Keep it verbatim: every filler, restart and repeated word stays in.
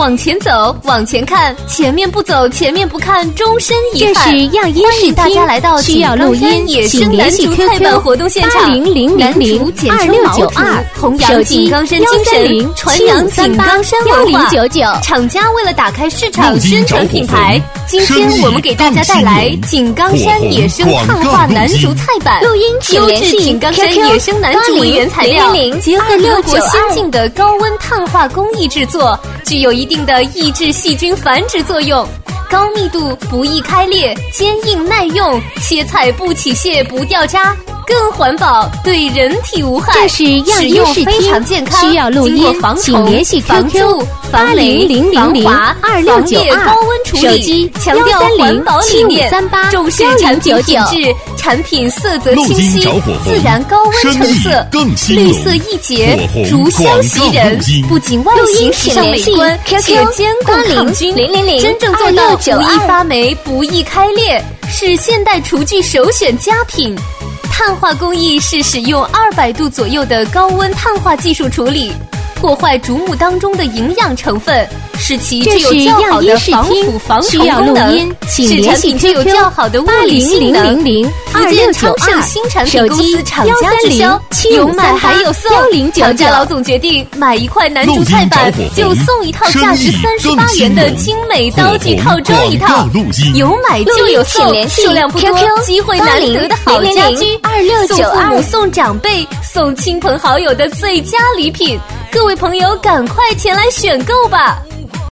往前走，往前看，前面不走，前面不看，终身遗憾。 这是样音欢迎大家来到需要录音， 野请生男联系足 Q 菜版 Q 活动现场， 八零零零零二六九二， 弘扬井冈山精神，传扬井冈山幺文化。 零九九。 厂家为了打开市场宣传品牌，今天我们给大家带来井冈山野生碳化男竹菜板， 录音请优联系质井冈山 Q Q 野生男竹为原材料，结合德国先进的高温碳化工艺制作，具有一定的抑制细菌繁殖作用。高密度，不易开裂，坚硬耐用，切菜不起屑不掉渣，更环保，对人体无害。 这是样使音视用非常听， 健康， 需要录经过音防虫、 请联系防 Q Q 蛀、 八防霉、 零零零零防滑、 二六防裂九二， 高温处理， 手机强调环保理七五念， 三八重视幺产品零九九。 品质，产品色泽路金清晰着火红， 自然高温成生意色， 更兴绿隆色易洁火，红竹香袭人广告录音， 不仅外形时尚美观，且坚固抗菌，真正做到不易发霉、不易开裂，是现代厨具首选佳品。碳化工艺是使用二百度左右的高温碳化技术处理，破坏竹木当中的营养成分，使其具有较好的防腐防虫功能，使产品具有较好的物理性能。福建昌盛新产品公司厂家直销，有买还有送。厂家老总决定买一块南竹菜板就送一套价值三十八元的精美刀具套装一套，有买就有送，数量不多，机会难得的好家居。送父母、送长辈、送亲朋好友的最佳礼品，各位朋友赶快前来选购吧！